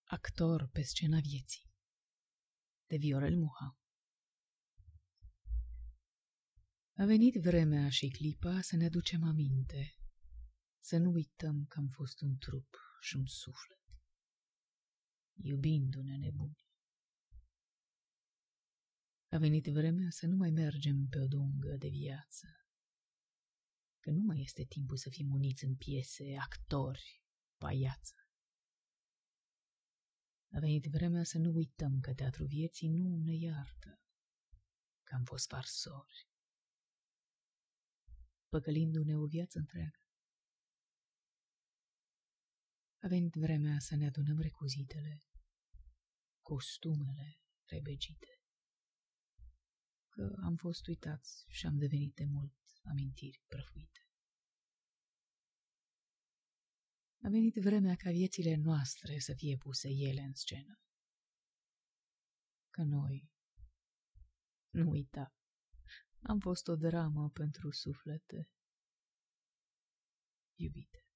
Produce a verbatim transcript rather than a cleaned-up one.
Actor pe scena vieții de Viorel Muha. A venit vremea și clipa să ne aducem aminte, să nu uităm că am fost un trup și un suflet, iubindu-ne nebuni. A venit vremea să nu mai mergem pe o dungă de viață, că nu mai este timpul să fim uniți în piese, actori, paiață. A venit vremea să nu uităm că teatrul vieții nu ne iartă, că am fost farsori, păcălindu-ne o viață întreagă. A venit vremea să ne adunăm recuzitele, costumele rebegite, că am fost uitați și am devenit de mult amintiri prăfuite. A venit vremea ca viețile noastre să fie puse ele în scenă, că noi, nu uita, am fost o dramă pentru suflete iubite.